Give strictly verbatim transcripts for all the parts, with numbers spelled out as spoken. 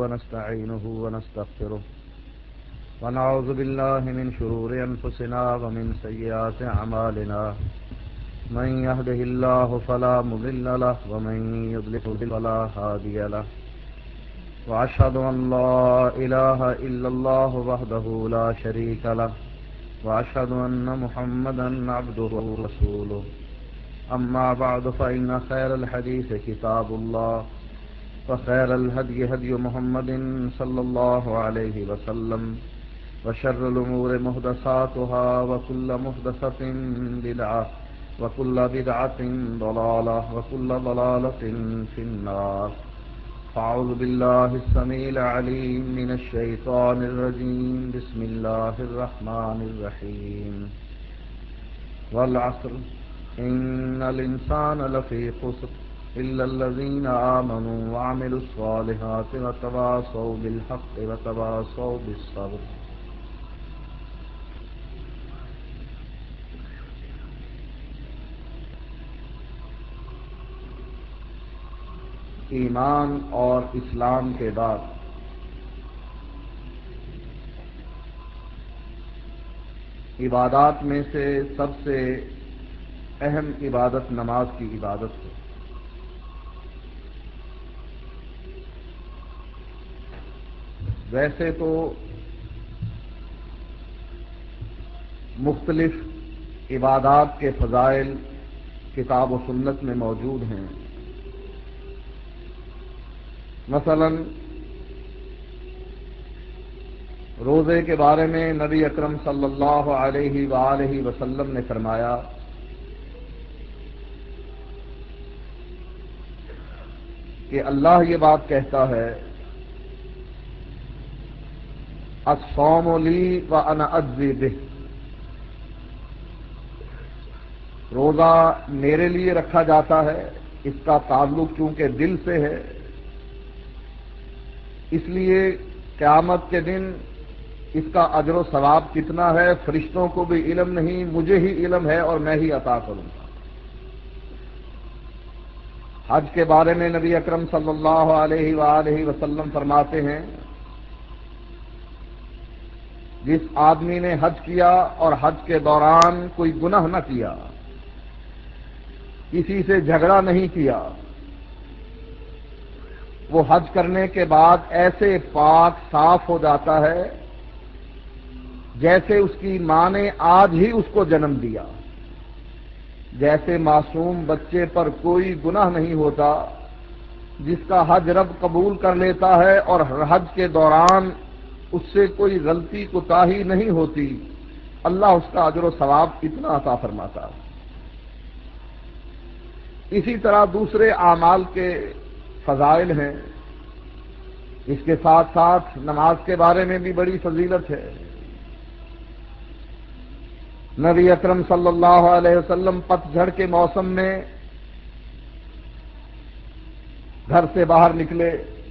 ونستعينه ونستغفره ونعوذ بالله من شرور أنفسنا ومن سيئات أعمالنا من يهده الله فلا مضل له ومن يضلل فلا هادي له وأشهد أن لا إله إلا الله وحده لا شريك له وأشهد أن محمدا عبده ورسوله أما بعد فإن خير الحديث كتاب الله وخير الهدي هدي محمد صلى الله عليه وسلم وشر الأمور محدثاتها وكل محدثة بدعة وكل بدعة ضلالة وكل ضلالة في النار. فأعوذ بالله السميع العليم من الشيطان الرجيم. بسم الله الرحمن الرحيم. والعصر إن الإنسان لفي خسر إلا الذين آمنوا وعملوا الصالحات وتواصوا بالحق وتواصوا بالصبر. ایمان اور اسلام کے بعد عبادات میں سے سب سے اہم عبادت نماز کی عبادت ہے. ویسے تو مختلف عبادات کے فضائل کتاب و سنت میں موجود ہیں. مثلا روزے کے بارے میں نبی اکرم صلی اللہ علیہ وآلہ وسلم نے فرمایا کہ اللہ یہ بات کہتا ہے الصوم لی وانا اجزی بہ. روزہ میرے لیے رکھا جاتا ہے، اس کا تعلق چونکہ دل سے ہے، اس لیے قیامت کے دن اس کا اجر و ثواب کتنا ہے فرشتوں کو بھی علم نہیں، مجھے ہی علم ہے اور میں ہی عطا کروں گا. حج کے بارے میں نبی اکرم صلی اللہ علیہ وآلہ وسلم فرماتے ہیں جس آدمی نے حج کیا اور حج کے دوران کوئی گناہ نہ کیا، کسی سے جھگڑا نہیں کیا، وہ حج کرنے کے بعد ایسے پاک صاف ہو جاتا ہے جیسے اس کی ماں نے آج ہی اس کو جنم دیا. جیسے معصوم بچے پر کوئی گناہ نہیں ہوتا، جس کا حج رب قبول کر لیتا ہے اور حج کے دوران اس سے کوئی غلطی کوتاہی نہیں ہوتی، اللہ اس کا اجر و ثواب اتنا عطا فرماتا ہے. اسی طرح دوسرے اعمال کے فضائل ہیں. اس کے ساتھ ساتھ نماز کے بارے میں بھی بڑی فضیلت ہے. نبی اکرم صلی اللہ علیہ وسلم پت جھڑ کے موسم میں گھر سے باہر نکلے،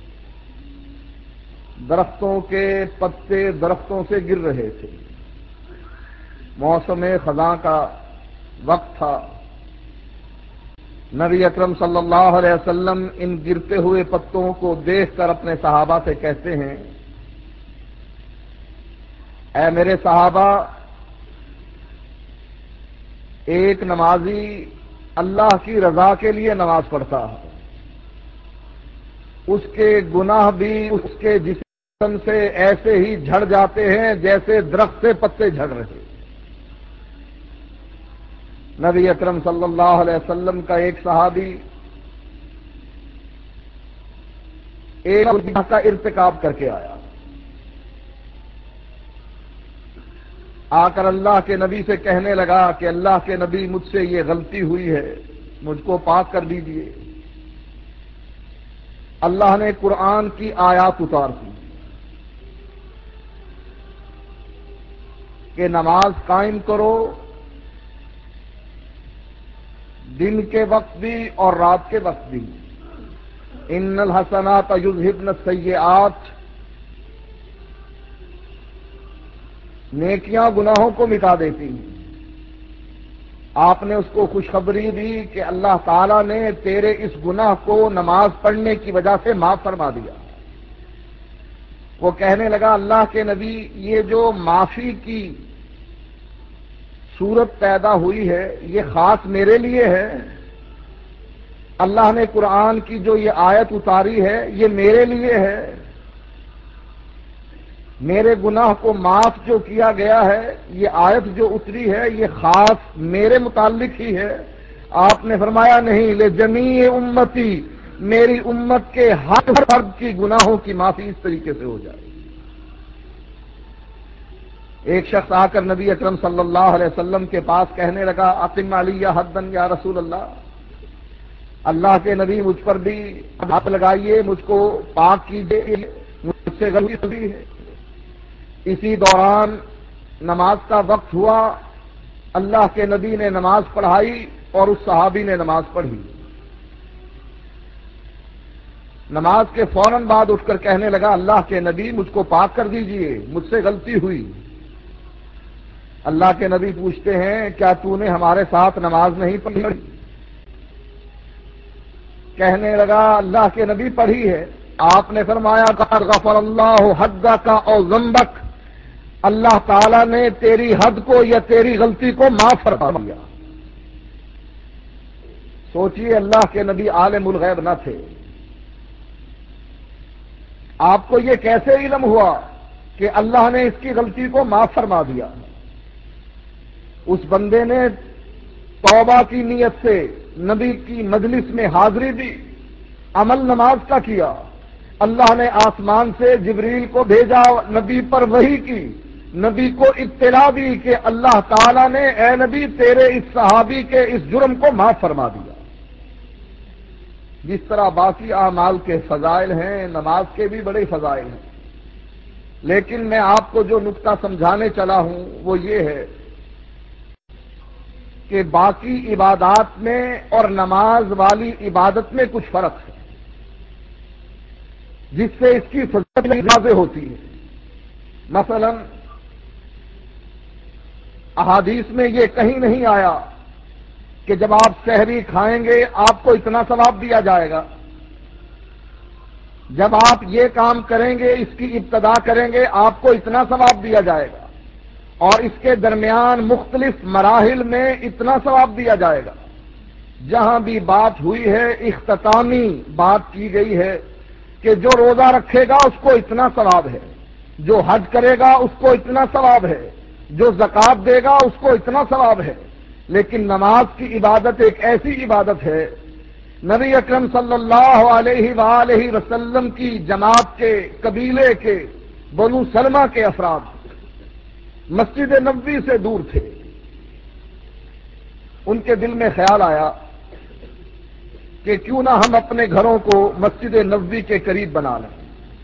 درختوں کے پتے درختوں سے گر رہے تھے، موسم خزاں کا وقت تھا. نبی اکرم صلی اللہ علیہ وسلم ان گرتے ہوئے پتوں کو دیکھ کر اپنے صحابہ سے کہتے ہیں اے میرے صحابہ، ایک نمازی اللہ کی رضا کے لیے نماز پڑھتا ہے، اس کے گناہ بھی اس کے جسم سے ایسے ہی جھڑ جاتے ہیں جیسے درخت سے پتے جھڑ رہے. نبی اکرم صلی اللہ علیہ وسلم کا ایک صحابی ایک گناہ کا ارتکاب کر کے آیا، آ کر اللہ کے نبی سے کہنے لگا کہ اللہ کے نبی مجھ سے یہ غلطی ہوئی ہے، مجھ کو پاک کر دیجیے. اللہ نے قرآن کی آیات اتار دی کہ نماز قائم کرو، دن کے وقت بھی اور رات کے وقت بھی. ان الحسنات یذہبن السیئات، نیکیاں گناہوں کو مٹا دیتی ہیں. آپ نے اس کو خوشخبری دی کہ اللہ تعالیٰ نے تیرے اس گناہ کو نماز پڑھنے کی وجہ سے معاف فرما دیا. وہ کہنے لگا اللہ کے نبی یہ جو معافی کی صورت پیدا ہوئی ہے یہ خاص میرے لیے ہے، اللہ نے قرآن کی جو یہ آیت اتاری ہے یہ میرے لیے ہے، میرے گناہ کو معاف جو کیا گیا ہے یہ آیت جو اتری ہے یہ خاص میرے متعلق ہی ہے؟ آپ نے فرمایا نہیں، لجمیع امتی، میری امت کے ہر فرد کی گناہوں کی معافی اس طریقے سے ہو جائے۔ ایک شخص آ کر نبی اکرم صلی اللہ علیہ وسلم کے پاس کہنے لگا اقم علی حدن یا رسول اللہ، اللہ کے نبی مجھ پر بھی ہاتھ لگائیے، مجھ کو پاک کیجیے، مجھ سے غلطی ہوئی ہے۔ اسی دوران نماز کا وقت ہوا، اللہ کے نبی نے نماز پڑھائی اور اس صحابی نے نماز پڑھی۔ نماز کے فوراً بعد اٹھ کر کہنے لگا اللہ کے نبی مجھ کو پاک کر دیجئے، مجھ سے غلطی ہوئی۔ اللہ کے نبی پوچھتے ہیں کیا تو نے ہمارے ساتھ نماز نہیں پڑھی؟ کہنے لگا اللہ کے نبی پڑھی ہے۔ آپ نے فرمایا غفر اللہ حدک او ذنبک، اللہ تعالی نے تیری حد کو یا تیری غلطی کو معاف فرما دیا۔ سوچئے اللہ کے نبی عالم الغیب نہ تھے، آپ کو یہ کیسے علم ہوا کہ اللہ نے اس کی غلطی کو معاف فرما دیا؟ اس بندے نے توبہ کی نیت سے نبی کی مجلس میں حاضری دی، عمل نماز کا کیا، اللہ نے آسمان سے جبریل کو بھیجا، نبی پر وحی کی، نبی کو اطلاع دی کہ اللہ تعالیٰ نے اے نبی تیرے اس صحابی کے اس جرم کو معاف فرما دیا۔ جس طرح باقی اعمال کے فضائل ہیں نماز کے بھی بڑے فضائل ہیں، لیکن میں آپ کو جو نقطہ سمجھانے چلا ہوں وہ یہ ہے کہ باقی عبادات میں اور نماز والی عبادت میں کچھ فرق ہے جس سے اس کی فضیلت واضح ہوتی ہے۔ مثلا احادیث میں یہ کہیں نہیں آیا کہ جب آپ سحری کھائیں گے آپ کو اتنا ثواب دیا جائے گا، جب آپ یہ کام کریں گے اس کی ابتدا کریں گے آپ کو اتنا ثواب دیا جائے گا، اور اس کے درمیان مختلف مراحل میں اتنا ثواب دیا جائے گا۔ جہاں بھی بات ہوئی ہے اختتامی بات کی گئی ہے کہ جو روزہ رکھے گا اس کو اتنا ثواب ہے، جو حج کرے گا اس کو اتنا ثواب ہے، جو زکوٰۃ دے گا اس کو اتنا ثواب ہے۔ لیکن نماز کی عبادت ایک ایسی عبادت ہے، نبی اکرم صلی اللہ علیہ وآلہ وسلم کی جماعت کے قبیلے کے بنو سلمہ کے افراد مسجد نبوی سے دور تھے، ان کے دل میں خیال آیا کہ کیوں نہ ہم اپنے گھروں کو مسجد نبوی کے قریب بنا لیں۔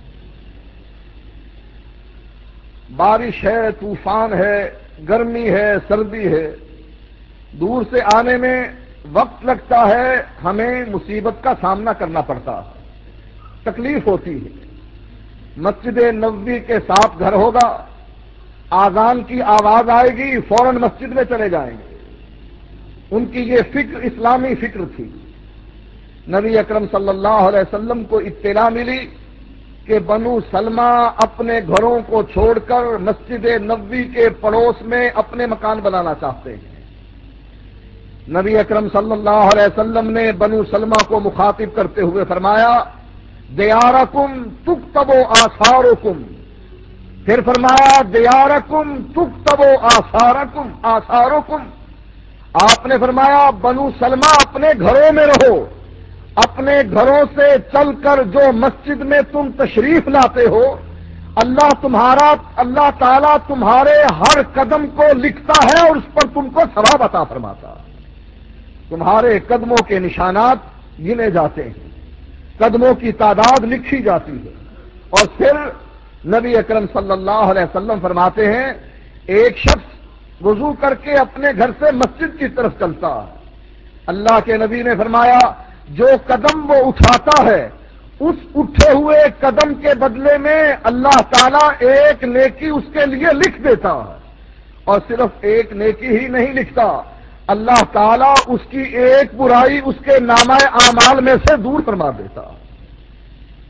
بارش ہے، طوفان ہے، گرمی ہے، سردی ہے، دور سے آنے میں وقت لگتا ہے، ہمیں مصیبت کا سامنا کرنا پڑتا ہے، تکلیف ہوتی ہے۔ مسجد نبوی کے ساتھ گھر ہوگا، آذان کی آواز آئے گی فوراً مسجد میں چلے جائیں گے۔ ان کی یہ فکر اسلامی فکر تھی۔ نبی اکرم صلی اللہ علیہ وسلم کو اطلاع ملی کہ بنو سلمہ اپنے گھروں کو چھوڑ کر مسجد نبوی کے پڑوس میں اپنے مکان بنانا چاہتے ہیں۔ نبی اکرم صلی اللہ علیہ وسلم نے بنو سلمہ کو مخاطب کرتے ہوئے فرمایا دیارکم تکتب آثارکم، پھر فرمایا دیارکم تکتب آثارکم آثارکم، آپ نے فرمایا بنو سلمہ اپنے گھروں میں رہو، اپنے گھروں سے چل کر جو مسجد میں تم تشریف لاتے ہو اللہ تمہارا اللہ تعالیٰ تمہارے ہر قدم کو لکھتا ہے اور اس پر تم کو ثواب عطا فرماتا ہے۔ تمہارے قدموں کے نشانات گنے جاتے ہیں، قدموں کی تعداد لکھی جاتی ہے۔ اور پھر نبی اکرم صلی اللہ علیہ وسلم فرماتے ہیں ایک شخص وضو کر کے اپنے گھر سے مسجد کی طرف چلتا ہے، اللہ کے نبی نے فرمایا جو قدم وہ اٹھاتا ہے اس اٹھے ہوئے قدم کے بدلے میں اللہ تعالیٰ ایک نیکی اس کے لیے لکھ دیتا ہے، اور صرف ایک نیکی ہی نہیں لکھتا، اللہ تعالیٰ اس کی ایک برائی اس کے نامہ اعمال میں سے دور فرما دیتا۔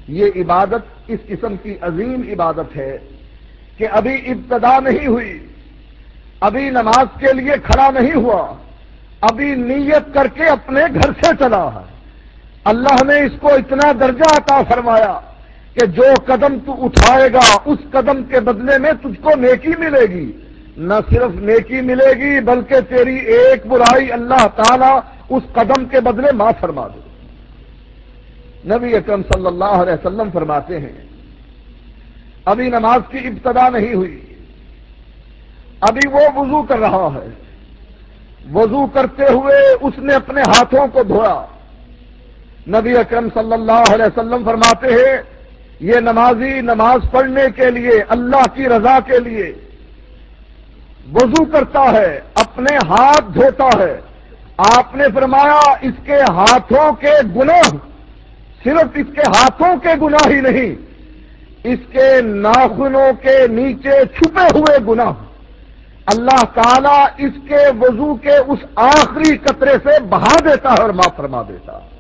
یہ عبادت اس قسم کی عظیم عبادت ہے کہ ابھی ابتدا نہیں ہوئی، ابھی نماز کے لیے کھڑا نہیں ہوا، ابھی نیت کر کے اپنے گھر سے چلا ہے۔ اللہ نے اس کو اتنا درجہ عطا فرمایا کہ جو قدم تو اٹھائے گا اس قدم کے بدلے میں تجھ کو نیکی ملے گی۔ نہ صرف نیکی ملے گی بلکہ تیری ایک برائی اللہ تعالیٰ اس قدم کے بدلے معاف فرما دے۔ نبی اکرم صلی اللہ علیہ وسلم فرماتے ہیں ابھی نماز کی ابتدا نہیں ہوئی، ابھی وہ وضو کر رہا ہے، وضو کرتے ہوئے اس نے اپنے ہاتھوں کو دھویا۔ نبی اکرم صلی اللہ علیہ وسلم فرماتے ہیں یہ نمازی نماز پڑھنے کے لیے اللہ کی رضا کے لیے وضو کرتا ہے، اپنے ہاتھ دھوتا ہے۔ آپ نے فرمایا اس کے ہاتھوں کے گناہ، صرف اس کے ہاتھوں کے گناہ ہی نہیں، اس کے ناخنوں کے نیچے چھپے ہوئے گناہ اللہ تعالیٰ اس کے وضو کے اس آخری قطرے سے بہا دیتا ہے اور معاف فرما دیتا ہے۔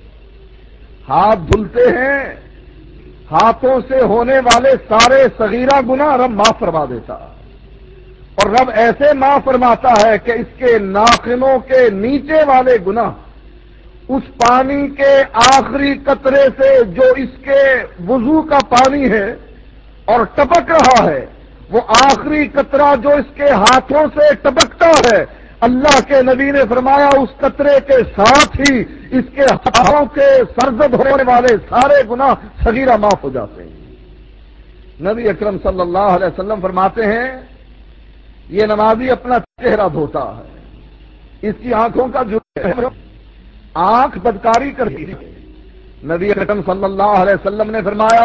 ہاتھ دھلتے ہیں، ہاتھوں سے ہونے والے سارے صغیرہ گناہ رب معاف فرما دیتا ہے، اور رب ایسے معاف فرماتا ہے کہ اس کے ناخنوں کے نیچے والے گناہ اس پانی کے آخری قطرے سے جو اس کے وضو کا پانی ہے اور ٹپک رہا ہے، وہ آخری قطرہ جو اس کے ہاتھوں سے ٹپکتا ہے، اللہ کے نبی نے فرمایا اس قطرے کے ساتھ ہی اس کے ہاتھوں کے سرزد ہونے والے سارے گناہ صغیرہ معاف ہو جاتے ہیں۔ نبی اکرم صلی اللہ علیہ وسلم فرماتے ہیں یہ نمازی اپنا چہرہ دھوتا ہے، اس کی آنکھوں کا جو آنکھ بدکاری کرتی ہے۔ نبی اکرم صلی اللہ علیہ وسلم نے فرمایا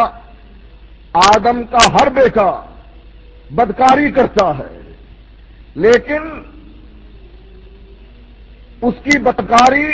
آدم کا ہر بیٹا بدکاری کرتا ہے، لیکن اس کی بدکاری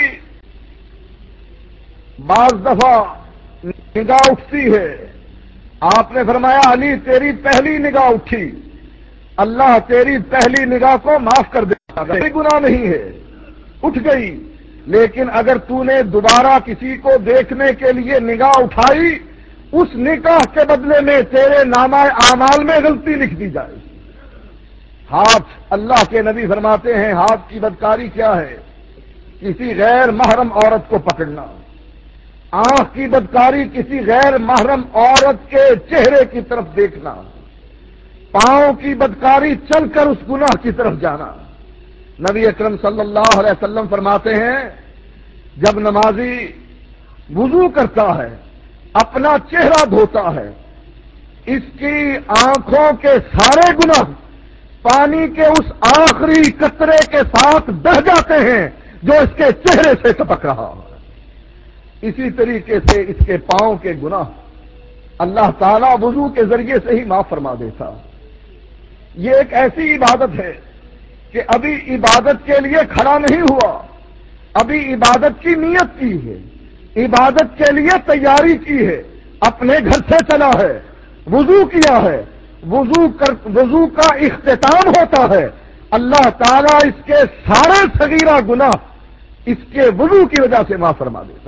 بعض دفعہ نگاہ اٹھتی ہے۔ آپ نے فرمایا علی تیری پہلی نگاہ اٹھی، اللہ تیری پہلی نگاہ کو معاف کر دے گا، کوئی گناہ نہیں ہے، اٹھ گئی، لیکن اگر تو نے دوبارہ کسی کو دیکھنے کے لیے نگاہ اٹھائی اس نگاہ کے بدلے میں تیرے نامہ اعمال میں غلطی لکھ دی جائے۔ ہاتھ، اللہ کے نبی فرماتے ہیں ہاتھ کی بدکاری کیا ہے؟ کسی غیر محرم عورت کو پکڑنا۔ آنکھ کی بدکاری کسی غیر محرم عورت کے چہرے کی طرف دیکھنا۔ پاؤں کی بدکاری چل کر اس گناہ کی طرف جانا۔ نبی اکرم صلی اللہ علیہ وسلم فرماتے ہیں جب نمازی وضو کرتا ہے، اپنا چہرہ دھوتا ہے، اس کی آنکھوں کے سارے گناہ پانی کے اس آخری قطرے کے ساتھ بہہ جاتے ہیں جو اس کے چہرے سے ٹپک رہا ہے۔ اسی طریقے سے اس کے پاؤں کے گناہ اللہ تعالیٰ وضو کے ذریعے سے ہی معاف فرما دیتا۔ یہ ایک ایسی عبادت ہے کہ ابھی عبادت کے لیے کھڑا نہیں ہوا، ابھی عبادت کی نیت کی ہے، عبادت کے لیے تیاری کی ہے، اپنے گھر سے چلا ہے، وضو کیا ہے، وضو کر وضو کا اختتام ہوتا ہے، اللہ تعالیٰ اس کے سارے صغیرہ گناہ اس کے وضو کی وجہ سے معاف فرما دیتا۔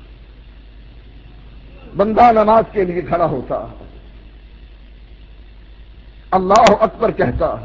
بندہ نماز کے لیے کھڑا ہوتا ہے، اللہ اکبر کہتا ہے،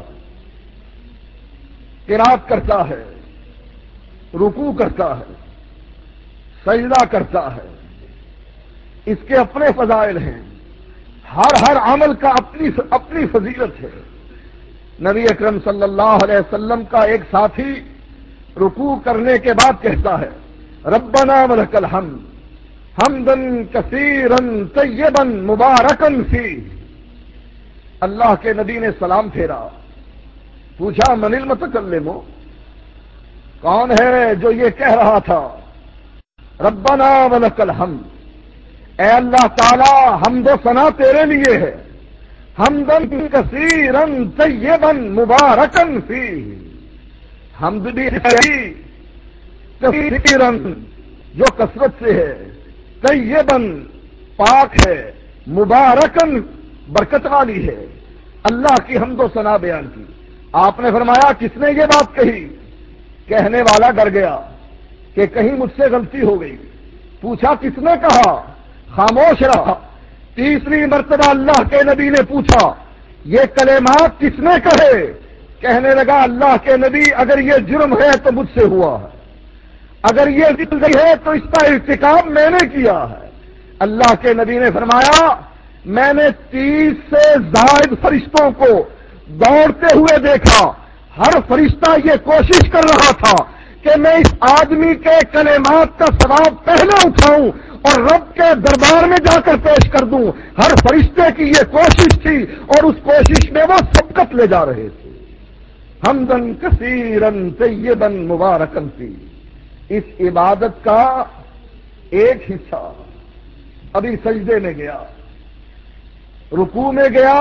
قرات کرتا ہے، رکوع کرتا ہے، سجدہ کرتا ہے، اس کے اپنے فضائل ہیں، ہر ہر عمل کا اپنی اپنی فضیلت ہے۔ نبی اکرم صلی اللہ علیہ وسلم کا ایک ساتھی رکوع کرنے کے بعد کہتا ہے ربنا ولک الحمد حمدا کثیرا طیبا مبارکا فیہ۔ اللہ کے نبی نے سلام پھیرا، پوچھا من المتکلم، کون ہے جو یہ کہہ رہا تھا ربنا ولک الحمد، اے اللہ تعالی حمد و ثنا تیرے لیے ہے، حمدا کثیرا طیبا مبارکا فیہ، حمد بھی ہے کثیرا جو کثرت سے ہے، طیبا پاک ہے، مبارکا برکت والی ہے۔ اللہ کی حمد و ثنا بیان کی۔ آپ نے فرمایا کس نے یہ بات کہی؟ کہنے والا ڈر گیا کہ کہیں مجھ سے غلطی ہو گئی، پوچھا کس نے کہا؟ خاموش رہا۔ تیسری مرتبہ اللہ کے نبی نے پوچھا یہ کلمات کس نے کہے؟ کہنے لگا اللہ کے نبی اگر یہ جرم ہے تو مجھ سے ہوا ہے، اگر یہ زندگی ہے تو اس کا ارتکاب میں نے کیا ہے۔ اللہ کے نبی نے فرمایا میں نے تیس سے زائد فرشتوں کو دوڑتے ہوئے دیکھا، ہر فرشتہ یہ کوشش کر رہا تھا کہ میں اس آدمی کے کلمات کا ثواب پہلے اٹھاؤں اور رب کے دربار میں جا کر پیش کر دوں۔ ہر فرشتے کی یہ کوشش تھی اور اس کوشش میں وہ سبقت لے جا رہے تھے۔ حمدن کثیرن طیبا مبارکن فی، اس عبادت کا ایک حصہ ابھی سجدے میں گیا، رکوع میں گیا،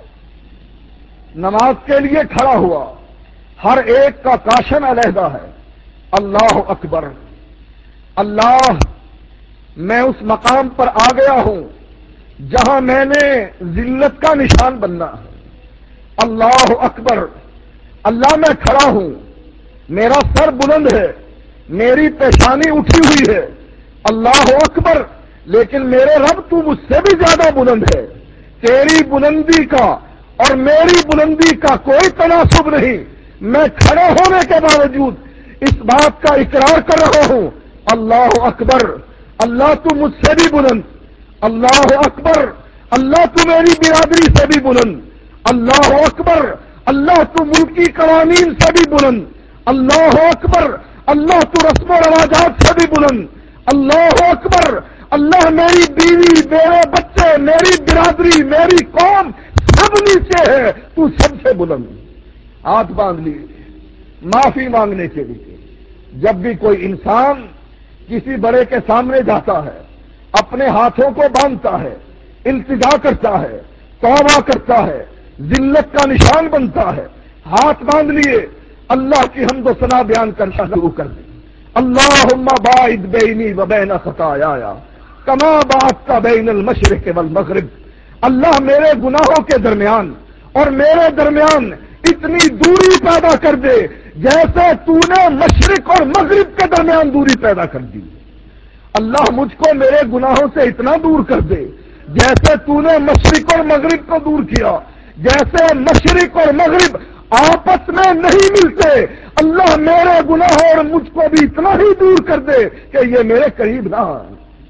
نماز کے لیے کھڑا ہوا، ہر ایک کا کاشن علیحدہ ہے۔ اللہ اکبر، اللہ میں اس مقام پر آ گیا ہوں جہاں میں نے ذلت کا نشان بننا ہے۔ اللہ اکبر، اللہ میں کھڑا ہوں، میرا سر بلند ہے، میری پیشانی اٹھی ہوئی ہے۔ اللہ اکبر، لیکن میرے رب تو مجھ سے بھی زیادہ بلند ہے، تیری بلندی کا اور میری بلندی کا کوئی تناسب نہیں۔ میں کھڑے ہونے کے باوجود اس بات کا اقرار کر رہا ہوں، اللہ اکبر، اللہ تو مجھ سے بھی بلند، اللہ اکبر، اللہ تو میری برادری سے بھی بلند، اللہ اکبر، اللہ تو ملکی قوانین سے بھی بلند، اللہ اکبر، اللہ تو رسم و رواجات سے بھی بلند، اللہ اکبر، اللہ میری بیوی، میرے بچے، میری برادری، میری قوم سب نیچے ہے، تو سب سے بلند۔ ہاتھ باندھ لیے معافی مانگنے کے لیے۔ جب بھی کوئی انسان کسی بڑے کے سامنے جاتا ہے، اپنے ہاتھوں کو باندھتا ہے، التجا کرتا ہے، توبہ کرتا ہے، ذلت کا نشان بنتا ہے، ہاتھ باندھ لیے اللہ کی حمد و ثنا بیان کرنا شروع کر دیں۔ اللہم باعد بینی و بین خطایایا کما بعدت بین المشرق والمغرب، اللہ میرے گناہوں کے درمیان اور میرے درمیان اتنی دوری پیدا کر دے جیسے تو نے مشرق اور مغرب کے درمیان دوری پیدا کر دی۔ اللہ مجھ کو میرے گناہوں سے اتنا دور کر دے جیسے تو نے مشرق اور مغرب کو دور کیا، جیسے مشرق اور مغرب آپس میں نہیں ملتے، اللہ میرے گناہوں اور مجھ کو بھی اتنا ہی دور کر دے کہ یہ میرے قریب نہ آئے۔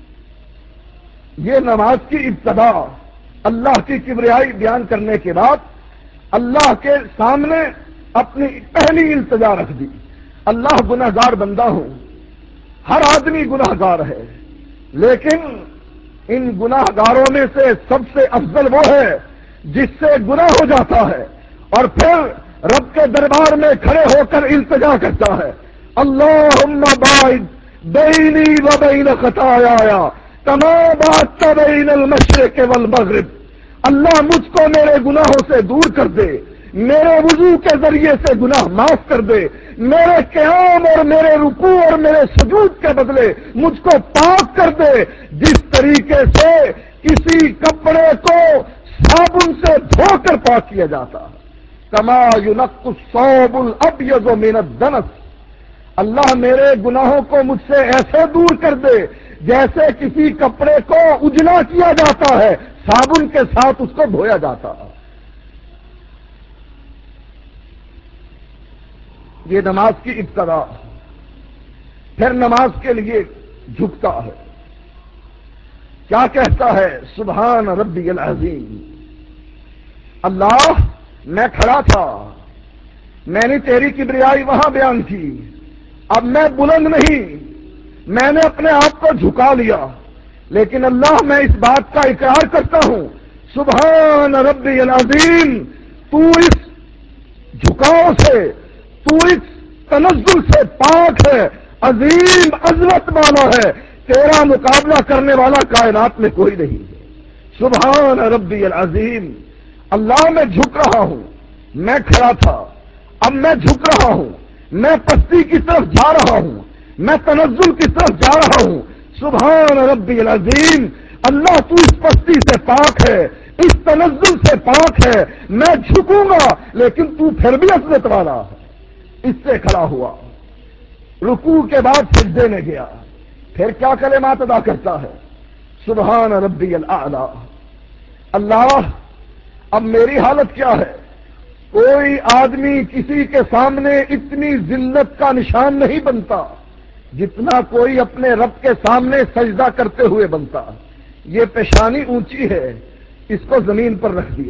یہ نماز کی ابتدا اللہ کی کبریائی بیان کرنے کے بعد اللہ کے سامنے اپنی پہلی التجا رکھ دی۔ اللہ گناہ گار بندہ ہوں، ہر آدمی گناہ گار ہے، لیکن ان گناہ گاروں میں سے سب سے افضل وہ ہے جس سے گناہ ہو جاتا ہے اور پھر رب کے دربار میں کھڑے ہو کر التجا کرتا ہے، اللہم باعد بینی و بین خطایایا کما بعدت بین المشرق والمغرب، اللہ مجھ کو میرے گناہوں سے دور کر دے، میرے وضو کے ذریعے سے گناہ معاف کر دے، میرے قیام اور میرے رکوع اور میرے سجود کے بدلے مجھ کو پاک کر دے، جس طریقے سے کسی کپڑے کو صابن سے دھو کر پاک کیا جاتا ہے، کما ینق الثوب الابیض من الدنس، اللہ میرے گناہوں کو مجھ سے ایسے دور کر دے جیسے کسی کپڑے کو اجلا کیا جاتا ہے، صابن کے ساتھ اس کو دھویا جاتا ہے۔ یہ نماز کی ابتدا، پھر نماز کے لیے جھکتا ہے، کیا کہتا ہے؟ سبحان ربی العظیم، اللہ میں کھڑا تھا، میں نے تیری کبریائی وہاں بیان کی، اب میں بلند نہیں، میں نے اپنے آپ کو جھکا لیا، لیکن اللہ میں اس بات کا اقرار کرتا ہوں سبحان ربی العظیم، تو اس جھکاؤ سے، تو اس تنزل سے پاک ہے، عظیم عظمت والا ہے، تیرا مقابلہ کرنے والا کائنات میں کوئی نہیں ہے۔ سبحان ربی العظیم، اللہ میں جھک رہا ہوں، میں کھڑا تھا، اب میں جھک رہا ہوں، میں پستی کی طرف جا رہا ہوں، میں تنزل کی طرف جا رہا ہوں، سبحان ربی العظیم، اللہ تو اس پستی سے پاک ہے، اس تنزل سے پاک ہے، میں جھکوں گا لیکن تو پھر بھی عظمت والا ہے۔ اس سے کھڑا ہوا، رکوع کے بعد سجدے میں گیا، پھر کیا کلمات ادا کرتا ہے؟ سبحان ربی الاعلی، اللہ اب میری حالت کیا ہے؟ کوئی آدمی کسی کے سامنے اتنی ذلت کا نشان نہیں بنتا جتنا کوئی اپنے رب کے سامنے سجدہ کرتے ہوئے بنتا. یہ پیشانی اونچی ہے، اس کو زمین پر رکھ دیا.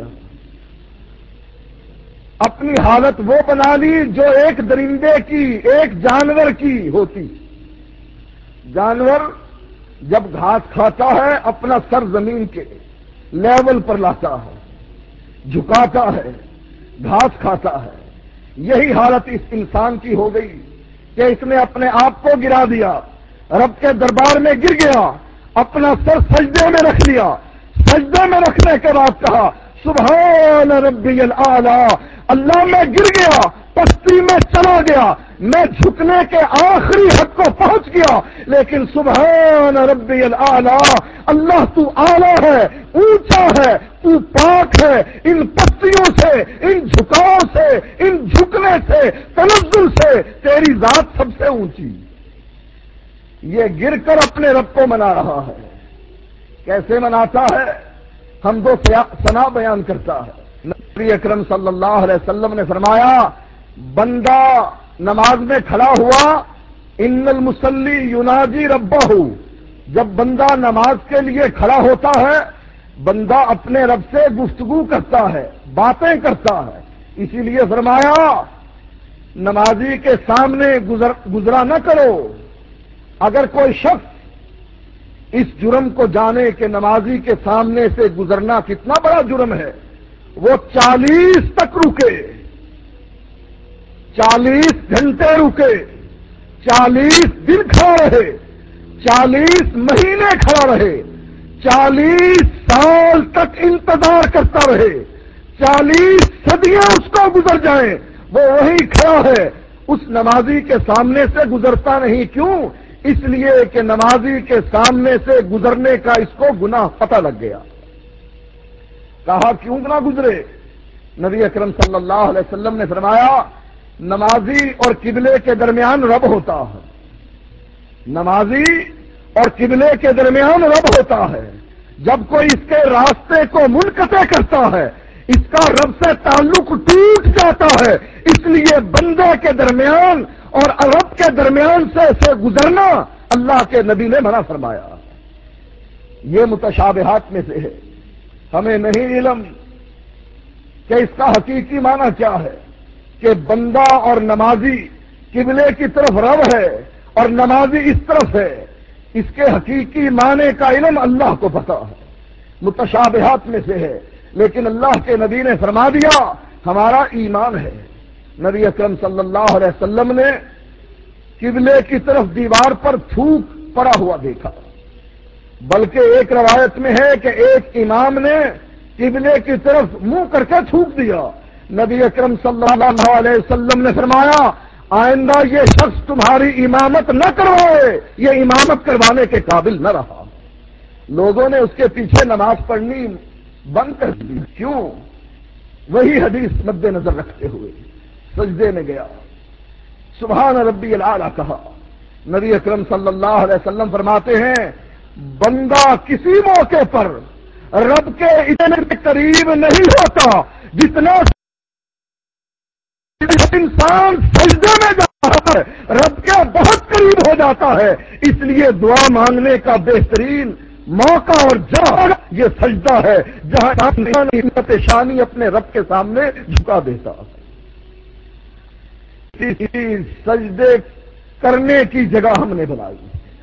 اپنی حالت وہ بنا لی جو ایک درندے کی، ایک جانور کی ہوتی. جانور جب گھاس کھاتا ہے اپنا سر زمین کے لیول پر لاتا ہے، جھکاتا ہے، گھاس کھاتا ہے. یہی حالت اس انسان کی ہو گئی کہ اس نے اپنے آپ کو گرا دیا، رب کے دربار میں گر گیا، اپنا سر سجدے میں رکھ لیا. سجدے میں رکھنے کے بعد کہا سبحان ربی الاعلی، اللہ میں گر گیا، پستی میں چلا گیا، میں جھکنے کے آخری حد کو پہنچ گیا، لیکن سبحان ربی الاعلی، اللہ تو اعلی ہے، اونچا ہے، تو پاک ہے ان پستیوں سے، ان جھکاؤں سے، ان جھکنے سے، تنزل سے، تیری ذات سب سے اونچی. یہ گر کر اپنے رب کو منا رہا ہے. کیسے مناتا ہے؟ ہم دو ثنا بیان کرتا ہے. نبی اکرم صلی اللہ علیہ وسلم نے فرمایا بندہ نماز میں کھڑا ہوا، ان المصلی یناجی ربہ، جب بندہ نماز کے لیے کھڑا ہوتا ہے بندہ اپنے رب سے گفتگو کرتا ہے، باتیں کرتا ہے. اسی لیے فرمایا نمازی کے سامنے گزر گزرا نہ کرو. اگر کوئی شخص اس جرم کو جانے کہ نمازی کے سامنے سے گزرنا کتنا بڑا جرم ہے، وہ چالیس تک رکے، چالیس گھنٹے رکے، چالیس دن کھڑا رہے، چالیس مہینے کھڑا رہے، چالیس سال تک انتظار کرتا رہے، چالیس صدیاں اس کو گزر جائیں، وہ وہی کھڑا ہے، اس نمازی کے سامنے سے گزرتا نہیں. کیوں؟ اس لیے کہ نمازی کے سامنے سے گزرنے کا اس کو گناہ پتہ لگ گیا. کہا کیوں نہ گزرے؟ نبی اکرم صلی اللہ علیہ وسلم نے فرمایا نمازی اور قبلے کے درمیان رب ہوتا ہے. نمازی اور قبلے کے درمیان رب ہوتا ہے. جب کوئی اس کے راستے کو منقطع کرتا ہے اس کا رب سے تعلق ٹوٹ جاتا ہے. اس لیے بندے کے درمیان اور رب کے درمیان سے سے گزرنا اللہ کے نبی نے منع فرمایا. یہ متشابہات میں سے ہے. ہمیں نہیں علم کہ اس کا حقیقی معنی کیا ہے کہ بندہ اور نمازی قبلے کی طرف رب ہے اور نمازی اس طرف ہے. اس کے حقیقی معنی کا علم اللہ کو پتا ہے. متشابہات میں سے ہے، لیکن اللہ کے نبی نے فرما دیا ہمارا ایمان ہے. نبی اکرم صلی اللہ علیہ وسلم نے قبلے کی طرف دیوار پر تھوک پڑا ہوا دیکھا، بلکہ ایک روایت میں ہے کہ ایک امام نے قبلے کی طرف منہ کر کے تھوک دیا. نبی اکرم صلی اللہ علیہ وسلم نے فرمایا آئندہ یہ شخص تمہاری امامت نہ کروائے، یہ امامت کروانے کے قابل نہ رہا. لوگوں نے اس کے پیچھے نماز پڑھنی بند کر دی. کیوں؟ وہی حدیث مد نظر رکھتے ہوئے سجدے میں گیا، سبحان ربی الاعلی کہا. نبی اکرم صلی اللہ علیہ وسلم فرماتے ہیں بندہ کسی موقع پر رب کے اتنے قریب نہیں ہوتا جتنا انسان سجدے میں جاتا ہے رب کے بہت قریب ہو جاتا ہے. اس لیے دعا مانگنے کا بہترین موقع اور جگہ یہ سجدہ ہے جہاں ہمت شانی اپنے رب کے سامنے جھکا دیتا. سجدے کرنے کی جگہ ہم نے بنائی.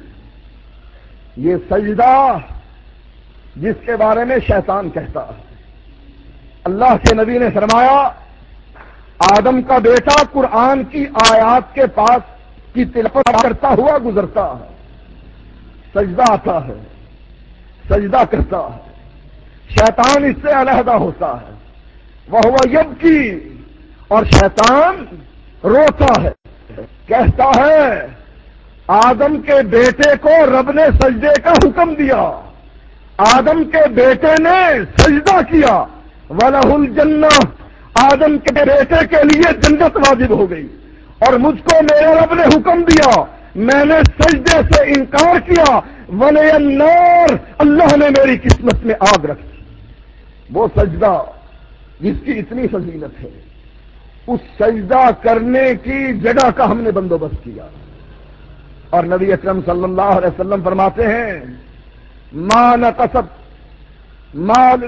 یہ سجدہ جس کے بارے میں شیطان کہتا ہے، اللہ کے نبی نے فرمایا آدم کا بیٹا قرآن کی آیات کے پاس کی تلاوت کرتا ہوا گزرتا ہے، سجدہ آتا ہے، سجدہ کرتا ہے، شیطان اس سے علیحدہ ہوتا ہے، وہ یبکی، اور شیطان روتا ہے، کہتا ہے آدم کے بیٹے کو رب نے سجدے کا حکم دیا، آدم کے بیٹے نے سجدہ کیا، وَلَهُ الْجَنَّةُ، آدم کے بیٹے کے لیے جنت واجب ہو گئی، اور مجھ کو میرے رب نے حکم دیا میں نے سجدے سے انکار کیا، وَلِيَ النَّارُ، اللہ نے میری قسمت میں آگ رکھی. وہ سجدہ جس کی اتنی فضیلت ہے، اس سجدہ کرنے کی جگہ کا ہم نے بندوبست کیا. اور نبی اکرم صلی اللہ علیہ وسلم فرماتے ہیں ما نقصت مال،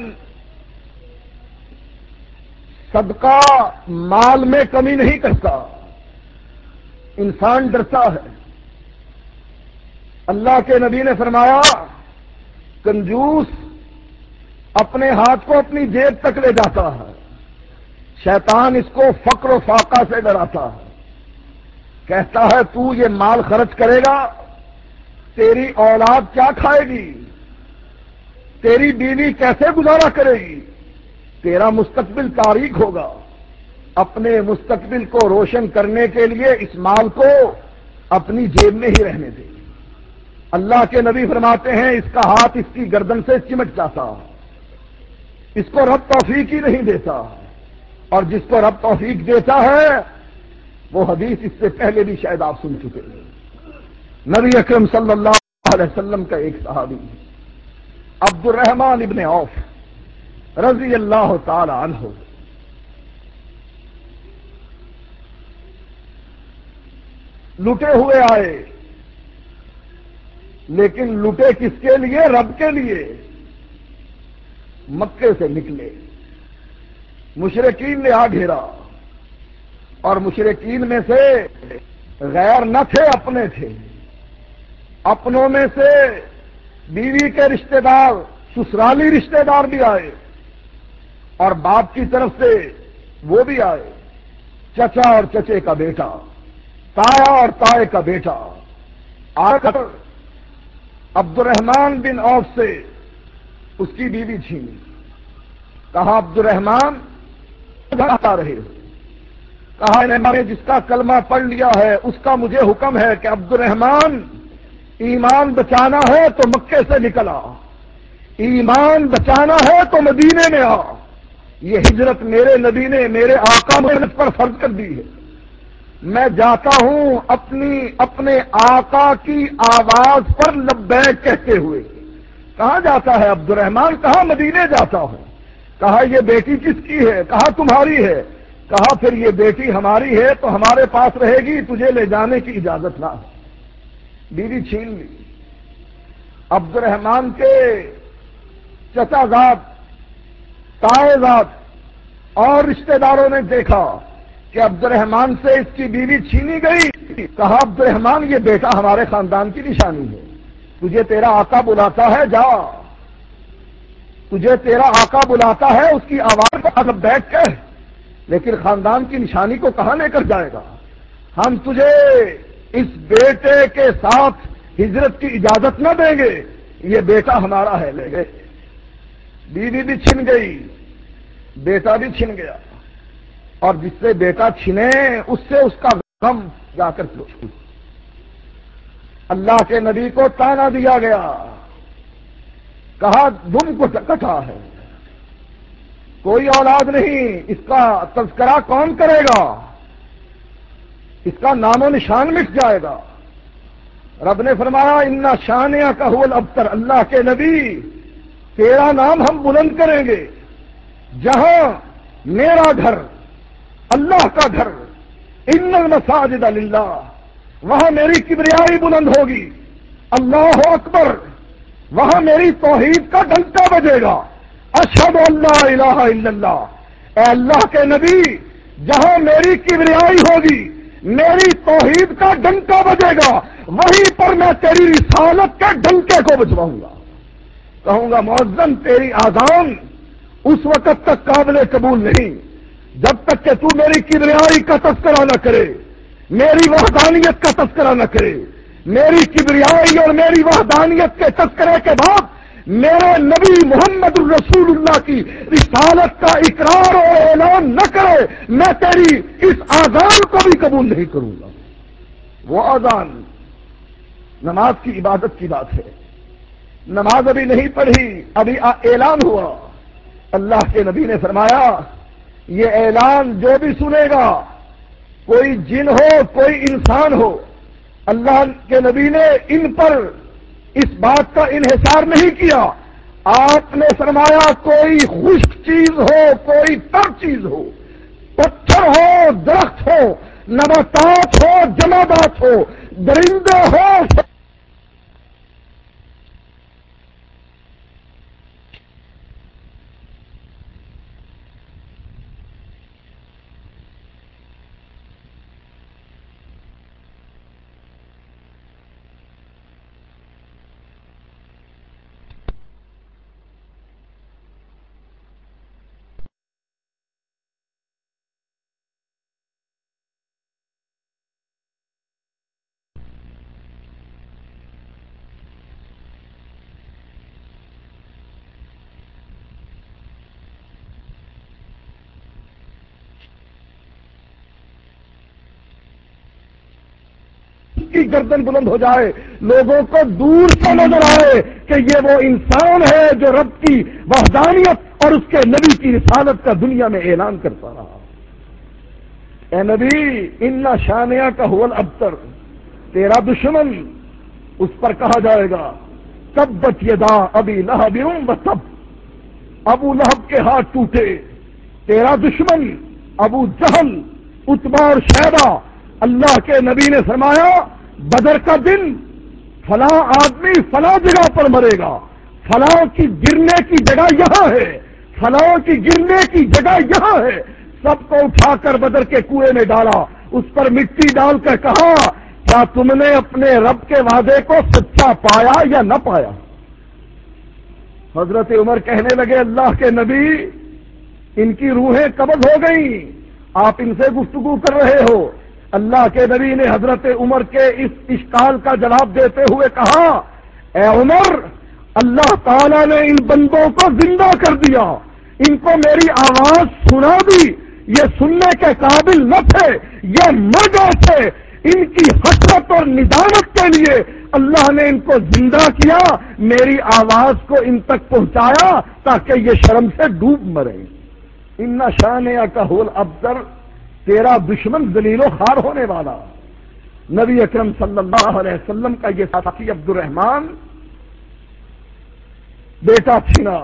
صدقہ مال میں کمی نہیں کرتا. انسان ڈرتا ہے. اللہ کے نبی نے فرمایا کنجوس اپنے ہاتھ کو اپنی جیب تک لے جاتا ہے، شیطان اس کو فقر و فاقہ سے ڈراتا ہے، کہتا ہے تو یہ مال خرچ کرے گا، تیری اولاد کیا کھائے گی، تیری بیوی کیسے گزارا کرے گی، تیرا مستقبل تاریک ہوگا. اپنے مستقبل کو روشن کرنے کے لیے اس مال کو اپنی جیب میں ہی رہنے دے. اللہ کے نبی فرماتے ہیں اس کا ہاتھ اس کی گردن سے چمٹ جاتا، اس کو رب توفیق ہی نہیں دیتا، اور جس کو رب توفیق دیتا ہے وہ حدیث اس سے پہلے بھی شاید آپ سن چکے ہیں. نبی اکرم صلی اللہ علیہ وسلم کا ایک صحابی عبد الرحمن ابن عوف رضی اللہ تعالی عنہ لٹے ہوئے آئے، لیکن لٹے کس کے لیے؟ رب کے لیے. مکے سے نکلے، مشرکین نے آ گھیرا، اور مشرکین میں سے غیر نہ تھے اپنے تھے. اپنوں میں سے بیوی کے رشتہ دار، سسرالی رشتہ دار بھی آئے، اور باپ کی طرف سے وہ بھی آئے، چچا اور چچے کا بیٹا، تایا اور تائے کا بیٹا. آ کر عبد الرحمن بن عوف سے اس کی بیوی چھینی. کہا عبد الرحمن آتا رہے ہو. کہا میں نے جس کا کلمہ پڑھ لیا ہے اس کا مجھے حکم ہے کہ عبد الرحمن ایمان بچانا ہے تو مکے سے نکل آ، ایمان بچانا ہے تو مدینے میں آ. یہ ہجرت میرے نبی نے میرے آقا محمد پر فرض کر دی ہے. میں جاتا ہوں اپنی اپنے آقا کی آواز پر لبیک کہتے ہوئے. کہاں جاتا ہے عبد الرحمن؟ کہا مدینے جاتا ہوں. کہا یہ بیٹی کس کی ہے؟ کہا تمہاری ہے. کہا پھر یہ بیٹی ہماری ہے تو ہمارے پاس رہے گی، تجھے لے جانے کی اجازت نہ ہے. بیوی چھین لی. عبد الرحمن کے چچا زاد، تائے زاد اور رشتہ داروں نے دیکھا کہ عبد الرحمن سے اس کی بیوی چھینی گئی. کہا عبد الرحمن یہ بیٹا ہمارے خاندان کی نشانی ہے، تجھے تیرا آقا بلاتا ہے، جا. تجھے تیرا آقا بلاتا ہے، اس کی آواز پر بیٹھ کر، لیکن خاندان کی نشانی کو کہاں لے کر جائے گا؟ ہم تجھے اس بیٹے کے ساتھ ہجرت کی اجازت نہ دیں گے، یہ بیٹا ہمارا ہے. لے گئے. بیوی بھی چھن گئی، بیٹا بھی چھن گیا، اور جس سے بیٹا چھنے اس سے اس کا غم جا کر پوچھو. اللہ کے نبی کو تانا دیا گیا، کہا دم کو کٹا ہے، کوئی اولاد نہیں، اس کا تذکرہ کون کرے گا؟ اس کا نام و نشان مٹ جائے گا. رب نے فرمایا انا شانیہ کا هو الابتر. اللہ کے نبی تیرا نام ہم بلند کریں گے. جہاں میرا گھر، اللہ کا گھر، ان المساجد للہ، وہاں میری کبریائی بلند ہوگی. اللہ اکبر، وہاں میری توحید کا ڈنکا بجے گا. اشہد ان لا الہ الا اللہ. اے اللہ کے نبی جہاں میری کبریائی ہوگی، میری توحید کا ڈنکا بجے گا، وہیں پر میں تیری رسالت کے ڈنکے کو بجواؤں گا. کہوں گا مؤذن تیری آذان اس وقت تک قابل قبول نہیں جب تک کہ تو میری کبریائی کا تذکرہ نہ کرے، میری وحدانیت کا تذکرہ نہ کرے. میری کبریائی اور میری وحدانیت کے تذکرے کے بعد میرے نبی محمد الرسول اللہ کی رسالت کا اقرار اور اعلان نہ کرے، میں تیری اس آذان کو بھی قبول نہیں کروں گا. وہ آذان نماز کی عبادت کی بات ہے. نماز ابھی نہیں پڑھی، ابھی اعلان ہوا. اللہ کے نبی نے فرمایا یہ اعلان جو بھی سنے گا، کوئی جن ہو کوئی انسان ہو، اللہ کے نبی نے ان پر اس بات کا انحصار نہیں کیا. آپ نے فرمایا کوئی خشک چیز ہو، کوئی تر چیز ہو، پتھر ہو، درخت ہو، نباتات ہو، جمادات ہو، درندے ہو، کی گردن بلند ہو جائے، لوگوں کو دور سے نظر آئے کہ یہ وہ انسان ہے جو رب کی وحدانیت اور اس کے نبی کی رسالت کا دنیا میں اعلان کرتا رہا۔ اے نبی، ان شانیہ کا هو الابتر، تیرا دشمن، اس پر کہا جائے گا تبت یدا ابی لہب وتب، ابو لہب کے ہاتھ ٹوٹے، تیرا دشمن ابو جہل، عتبہ اور شیبہ۔ اللہ کے نبی نے فرمایا بدر کا دن فلاں آدمی فلاں جگہ پر مرے گا، فلاں کی گرنے کی جگہ یہاں ہے، فلاں کی گرنے کی جگہ یہاں ہے۔ سب کو اٹھا کر بدر کے کنویں میں ڈالا، اس پر مٹی ڈال کر کہا کیا تم نے اپنے رب کے وعدے کو سچا پایا یا نہ پایا؟ حضرت عمر کہنے لگے اللہ کے نبی، ان کی روحیں قبض ہو گئیں، آپ ان سے گفتگو کر رہے ہو۔ اللہ کے نبی نے حضرت عمر کے اس اشکال کا جواب دیتے ہوئے کہا اے عمر، اللہ تعالیٰ نے ان بندوں کو زندہ کر دیا، ان کو میری آواز سنا دی، یہ سننے کے قابل نہ تھے، یہ مر گئے تھے، ان کی حسرت اور ندامت کے لیے اللہ نے ان کو زندہ کیا، میری آواز کو ان تک پہنچایا تاکہ یہ شرم سے ڈوب مرے۔ ان شانیہ کا هو الابتر، تیرا دشمن ذلیل و خوار ہونے والا۔ نبی اکرم صلی اللہ علیہ وسلم کا یہ ساتھی عبد الرحمن بیٹا چھنا،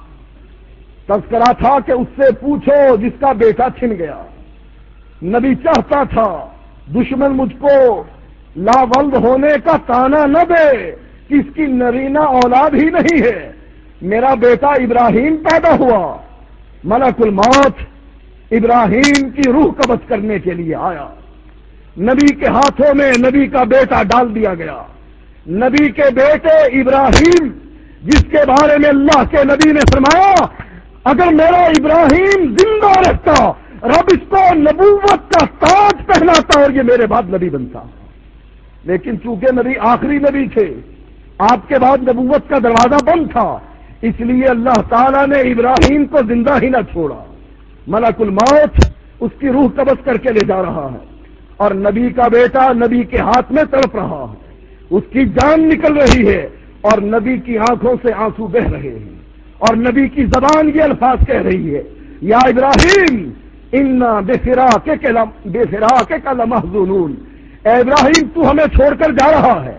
تذکرہ تھا کہ اس سے پوچھو جس کا بیٹا چھن گیا۔ نبی چاہتا تھا دشمن مجھ کو لاولد ہونے کا تانا نہ دے کہ اس کی نرینہ اولاد ہی نہیں ہے۔ میرا بیٹا ابراہیم پیدا ہوا، ملک الموت ابراہیم کی روح قبض کرنے کے لیے آیا، نبی کے ہاتھوں میں نبی کا بیٹا ڈال دیا گیا۔ نبی کے بیٹے ابراہیم جس کے بارے میں اللہ کے نبی نے فرمایا اگر میرا ابراہیم زندہ رہتا رب اس کو نبوت کا تاج پہناتا اور یہ میرے بعد نبی بنتا، لیکن چونکہ نبی آخری نبی تھے، آپ کے بعد نبوت کا دروازہ بند تھا، اس لیے اللہ تعالیٰ نے ابراہیم کو زندہ ہی نہ چھوڑا۔ ملک الموت اس کی روح قبض کر کے لے جا رہا ہے اور نبی کا بیٹا نبی کے ہاتھ میں تڑپ رہا ہے، اس کی جان نکل رہی ہے اور نبی کی آنکھوں سے آنسو بہ رہے ہیں اور نبی کی زبان یہ الفاظ کہہ رہی ہے یا ابراہیم انا بفراقک بفراقک لمحزونون، اے ابراہیم تو ہمیں چھوڑ کر جا رہا ہے،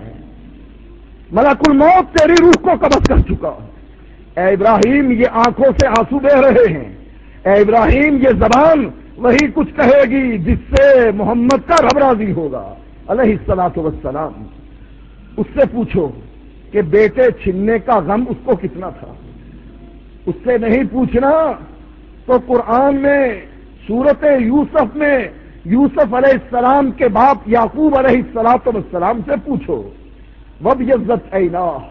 ملک الموت تیری روح کو قبض کر چکا ہے۔ اے ابراہیم یہ آنکھوں سے آنسو بہ رہے ہیں، اے ابراہیم یہ زبان وہی کچھ کہے گی جس سے محمد کا رب راضی ہوگا علیہ الصلاۃ والسلام۔ اس سے پوچھو کہ بیٹے چھننے کا غم اس کو کتنا تھا، اس سے نہیں پوچھنا تو قرآن میں سورت یوسف میں یوسف علیہ السلام کے باپ یعقوب علیہ الصلاۃ والسلام سے پوچھو وَبْيَضَّتْ عَيْنَاهُ،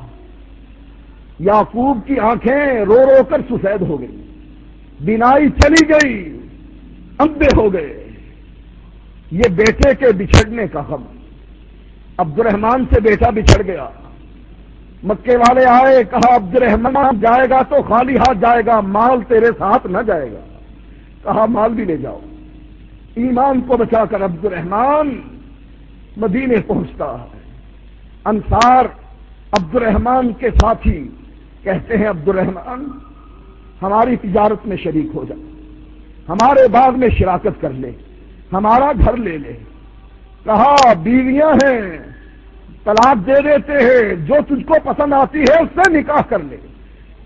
یعقوب کی آنکھیں رو رو کر سفید ہو گئی، بینائی چلی گئی، اندھے ہو گئے، یہ بیٹے کے بچھڑنے کا غم۔ عبد الرحمن سے بیٹا بچھڑ گیا، مکے والے آئے، کہا عبد الرحمن جائے گا تو خالی ہاتھ جائے گا، مال تیرے ساتھ نہ جائے گا، کہا مال بھی لے جاؤ۔ ایمان کو بچا کر عبد الرحمن مدینے پہنچتا ہے، انصار عبد الرحمن کے ساتھی کہتے ہیں عبد الرحمن ہماری تجارت میں شریک ہو جا، ہمارے باغ میں شراکت کر لے، ہمارا گھر لے لے۔ کہا بیویاں ہیں طلاق دے دیتے ہیں، جو تجھ کو پسند آتی ہے اس سے نکاح کر لے۔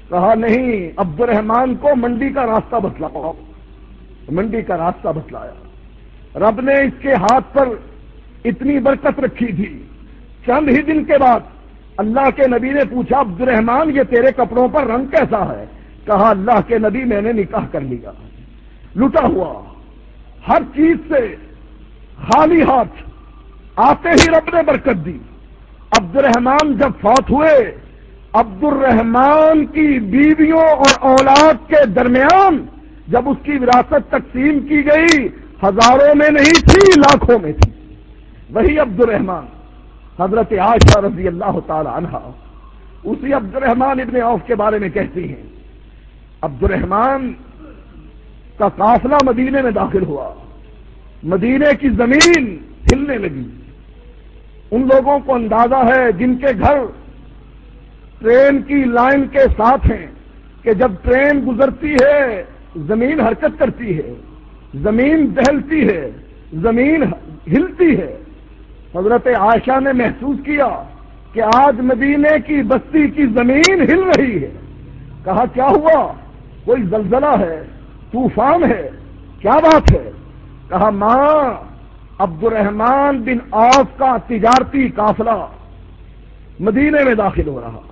کہا نہیں، عبد الرحمان کو منڈی کا راستہ بتلاؤ۔ منڈی کا راستہ بتلایا۔ رب نے اس کے ہاتھ پر اتنی برکت رکھی تھی، چند ہی دن کے بعد اللہ کے نبی نے پوچھا عبد الرحمان یہ تیرے کپڑوں پر رنگ کیسا ہے؟ کہا اللہ کے نبی میں نے نکاح کر لیا، لٹا ہوا ہر چیز سے خالی ہاتھ آتے ہی رب نے برکت دی۔ عبد الرحمان جب فوت ہوئے، عبد الرحمان کی بیویوں اور اولاد کے درمیان جب اس کی وراثت تقسیم کی گئی، ہزاروں میں نہیں تھی، لاکھوں میں تھی۔ وہی عبد الرحمان حضرت عائشہ رضی اللہ تعالی عنہا اسی عبد الرحمان ابن عوف کے بارے میں کہتی ہیں، عبد الرحمان کا قافلہ مدینے میں داخل ہوا، مدینے کی زمین ہلنے لگی۔ ان لوگوں کو اندازہ ہے جن کے گھر ٹرین کی لائن کے ساتھ ہیں کہ جب ٹرین گزرتی ہے زمین حرکت کرتی ہے، زمین دہلتی ہے، زمین ہلتی ہے۔ حضرت عائشہ نے محسوس کیا کہ آج مدینے کی بستی کی زمین ہل رہی ہے۔ کہا کیا ہوا؟ کوئی زلزلہ ہے، طوفان ہے، کیا بات ہے؟ کہا ماں، عبد الرحمان بن عوف کا تجارتی قافلہ مدینے میں داخل ہو رہا،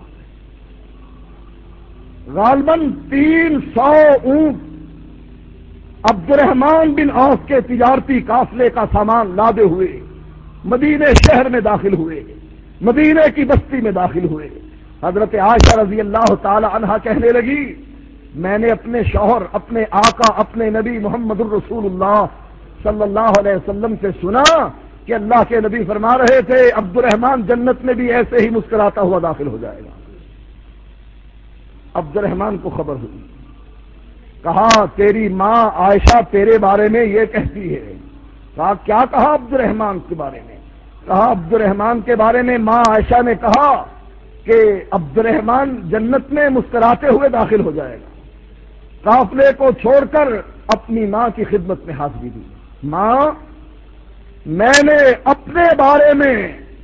غالباً تین سو اونٹ عبد الرحمان بن عوف کے تجارتی قافلے کا سامان لادے ہوئے مدینے شہر میں داخل ہوئے، مدینے کی بستی میں داخل ہوئے۔ حضرت عائشہ رضی اللہ تعالی عنہا کہنے لگی، میں نے اپنے شوہر، اپنے آقا، اپنے نبی محمد الرسول اللہ صلی اللہ علیہ وسلم سے سنا کہ اللہ کے نبی فرما رہے تھے عبد الرحمان جنت میں بھی ایسے ہی مسکراتا ہوا داخل ہو جائے گا۔ عبد الرحمان کو خبر ہوئی، کہا تیری ماں عائشہ تیرے بارے میں یہ کہتی ہے۔ کہا کیا کہا عبد الرحمان کے بارے میں؟ کہا عبد الرحمان کے بارے میں ماں عائشہ نے کہا کہ عبد الرحمان جنت میں مسکراتے ہوئے داخل ہو جائے گا۔ قافلے کو چھوڑ کر اپنی ماں کی خدمت میں حاضری دی، ماں میں نے اپنے بارے میں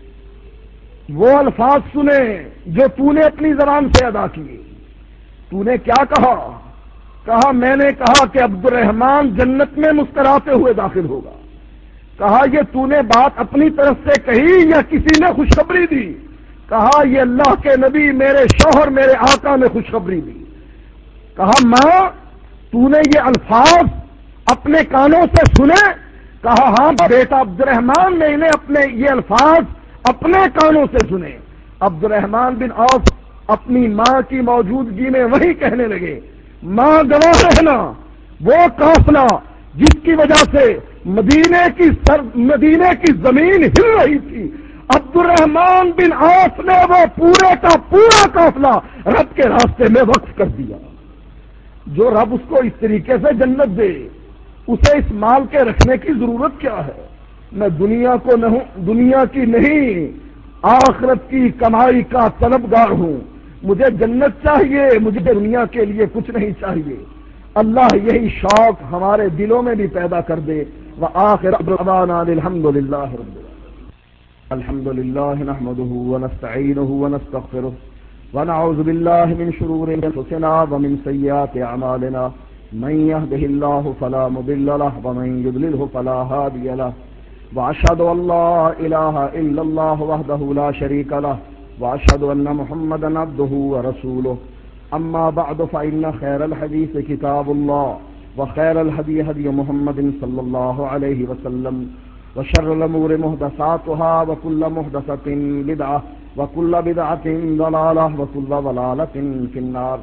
وہ الفاظ سنے جو تو نے اپنی زبان سے ادا کیے۔ تو نے کیا کہا؟ کہا میں نے کہا کہ عبد الرحمان جنت میں مسکراتے ہوئے داخل ہوگا۔ کہا یہ تو نے بات اپنی طرف سے کہی یا کسی نے خوشخبری دی؟ کہا یہ اللہ کے نبی میرے شوہر میرے آقا نے خوشخبری دی۔ کہا ماں تو نے یہ الفاظ اپنے کانوں سے سنے؟ کہا ہاں بیٹا عبد الرحمان نے انہیں اپنے یہ الفاظ اپنے کانوں سے سنے۔ عبد الرحمان بن عوف اپنی ماں کی موجودگی میں وہی کہنے لگے، ماں گواہ رہنا وہ قافلہ جس کی وجہ سے مدینے کی سر مدینے کی زمین ہل رہی تھی، عبد الرحمان بن عوف نے وہ پورے کا پورا قافلہ رب کے راستے میں وقف کر دیا۔ جو رب اس کو اس طریقے سے جنت دے، اسے اس مال کے رکھنے کی ضرورت کیا ہے؟ میں دنیا کو نہ دنیا کی نہیں آخرت کی کمائی کا طلبگار ہوں، مجھے جنت چاہیے، مجھے دنیا کے لیے کچھ نہیں چاہیے۔ اللہ یہی شوق ہمارے دلوں میں بھی پیدا کر دے۔ وآخر دعوانا الحمد للہ رب العالمین۔ الحمد للہ نحمده ونستعینه ونستغفره ونعوذ باللہ من شرور انفسنا ومن سیئات اعمالنا، من يهده الله فلا مضل له ومن يضلله فلا هادي له، واشهد ان لا اله الا الله وحده لا شريك له، واشهد ان محمدا عبده ورسوله، اما بعد فان خير الحديث كتاب الله، وخير الهدي هدي محمد صلى الله عليه وسلم، وشر الامور محدثاتها وكل محدثة بدعة وكل بدعة ضلالة وكل ضلالة في النار۔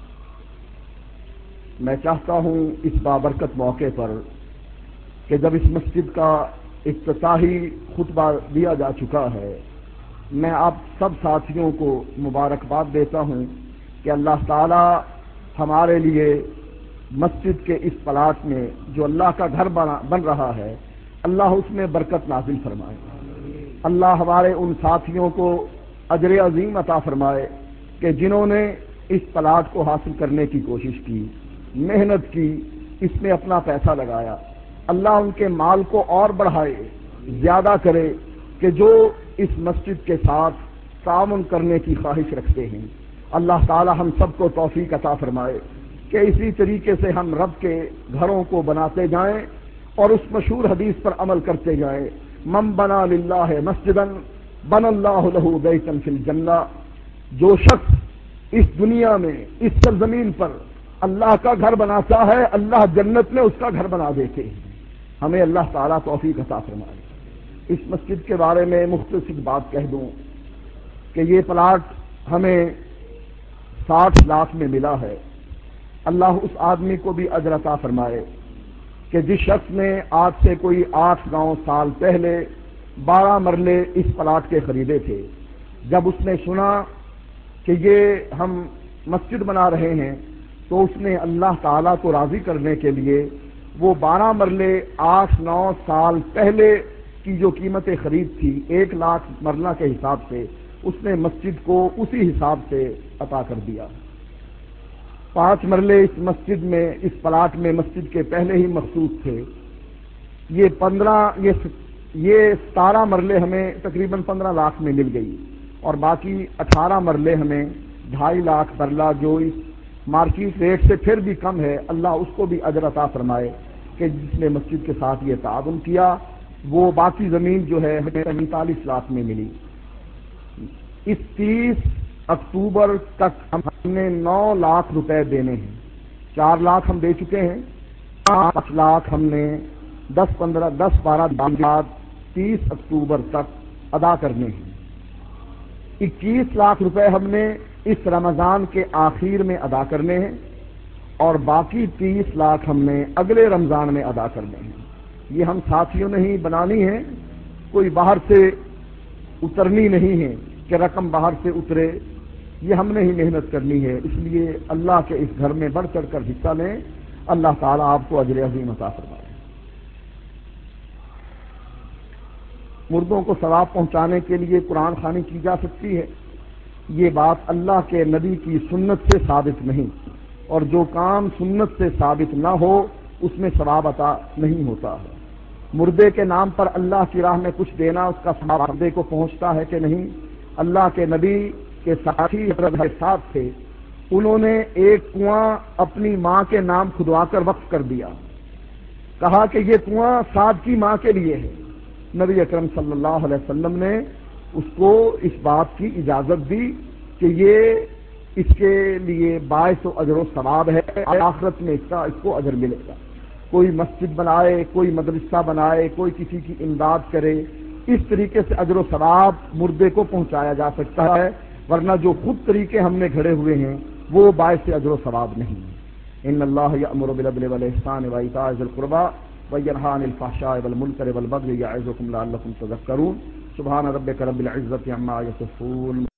میں چاہتا ہوں اس بابرکت موقع پر کہ جب اس مسجد کا افتتاحی خطبہ دیا جا چکا ہے، میں آپ سب ساتھیوں کو مبارکباد دیتا ہوں کہ اللہ تعالی ہمارے لیے مسجد کے اس پلاٹ میں جو اللہ کا گھر بن رہا ہے، اللہ اس میں برکت نازل فرمائے۔ اللہ ہمارے ان ساتھیوں کو اجر عظیم عطا فرمائے کہ جنہوں نے اس پلاٹ کو حاصل کرنے کی کوشش کی، محنت کی، اس میں اپنا پیسہ لگایا۔ اللہ ان کے مال کو اور بڑھائے، زیادہ کرے کہ جو اس مسجد کے ساتھ تعاون کرنے کی خواہش رکھتے ہیں، اللہ تعالی ہم سب کو توفیق عطا فرمائے کہ اسی طریقے سے ہم رب کے گھروں کو بناتے جائیں اور اس مشہور حدیث پر عمل کرتے جائیں، من بنا للہ مسجدا بن اللہ لہ بیتا فی الجنہ، جو شخص اس دنیا میں اس سرزمین پر اللہ کا گھر بناتا ہے اللہ جنت میں اس کا گھر بنا دیتے ہیں۔ ہمیں اللہ تعالیٰ توفیق عطا فرمائے۔ اس مسجد کے بارے میں مختصر بات کہہ دوں کہ یہ پلاٹ ہمیں ساٹھ لاکھ میں ملا ہے۔ اللہ اس آدمی کو بھی اجر عطا فرمائے کہ جس شخص نے آج سے کوئی آٹھ نو سال پہلے بارہ مرلے اس پلاٹ کے خریدے تھے، جب اس نے سنا کہ یہ ہم مسجد بنا رہے ہیں تو اس نے اللہ تعالیٰ کو راضی کرنے کے لیے وہ بارہ مرلے آٹھ نو سال پہلے کی جو قیمت خرید تھی ایک لاکھ مرلہ کے حساب سے اس نے مسجد کو اسی حساب سے عطا کر دیا۔ پانچ مرلے اس مسجد میں اس پلاٹ میں مسجد کے پہلے ہی مخصوص تھے، یہ پندرہ یہ یہ ستارہ مرلے ہمیں تقریباً پندرہ لاکھ میں مل گئی اور باقی اٹھارہ مرلے ہمیں ڈھائی لاکھ مرلہ جو اس مارکیٹ ریٹ سے پھر بھی کم ہے، اللہ اس کو بھی اجر عطا فرمائے کہ جس نے مسجد کے ساتھ یہ تعاون کیا۔ وہ باقی زمین جو ہے ہمیں پینتالیس لاکھ میں ملی۔ اس تیس اکتوبر تک ہم نے نو لاکھ روپے دینے ہیں، چار لاکھ ہم دے چکے ہیں، پانچ لاکھ ہم نے دس پندرہ دس بارہ دن بعد تیس اکتوبر تک ادا کرنے ہیں۔ اکیس لاکھ روپے ہم نے اس رمضان کے آخر میں ادا کرنے ہیں اور باقی تیس لاکھ ہم نے اگلے رمضان میں ادا کرنے ہیں۔ یہ ہم ساتھیوں نے ہی بنانی ہے، کوئی باہر سے اترنی نہیں ہے کہ رقم باہر سے اترے، یہ ہم نے ہی محنت کرنی ہے۔ اس لیے اللہ کے اس گھر میں بڑھ چڑھ کر حصہ لیں، اللہ تعالیٰ آپ کو اجر عظیم عطا فرمائے۔ مردوں کو ثواب پہنچانے کے لیے قرآن خوانی کی جا سکتی ہے، یہ بات اللہ کے نبی کی سنت سے ثابت نہیں، اور جو کام سنت سے ثابت نہ ہو اس میں ثواب عطا نہیں ہوتا ہے۔ مردے کے نام پر اللہ کی راہ میں کچھ دینا اس کا ثواب مردے کو پہنچتا ہے کہ نہیں؟ اللہ کے نبی کے ساتھی حضرت کے ساتھ تھے، انہوں نے ایک کنواں اپنی ماں کے نام کھدوا کر وقف کر دیا، کہا کہ یہ کنواں سعد کی ماں کے لیے ہے۔ نبی اکرم صلی اللہ علیہ وسلم نے اس کو اس بات کی اجازت دی کہ یہ اس کے لیے باعث و اجر و ثواب ہے، آخرت میں اس کا اس کو اجر ملے گا۔ کوئی مسجد بنائے، کوئی مدرسہ بنائے، کوئی کسی کی امداد کرے، اس طریقے سے اجر و ثواب مردے کو پہنچایا جا سکتا ہے، ورنہ جو خود طریقے ہم نے گھڑے ہوئے ہیں وہ باعث اجر و ثواب نہیں۔ ان اللہ یأمر بالعدل والإحسان وإیتاء ذی القربى وینہی عن الفحشاء والمنکر والبغی یعظکم لعلکم تذکرون۔ سبحان ربک رب العزة عما یصفون۔